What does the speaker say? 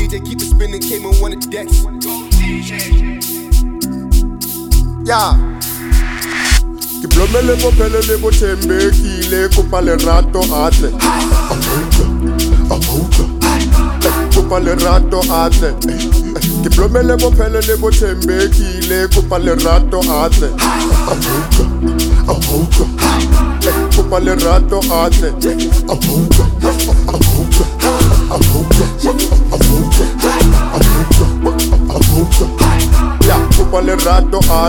DJ keep it spinning, came on one of the decks. Yeah. Diplomele bopele le bothembekile kopa lerato atle. Kopa lerato atle. Diplomele bopele le bothembekile kopa lerato atle. Kopa lerato atle. Yeah, kopa lerato atle.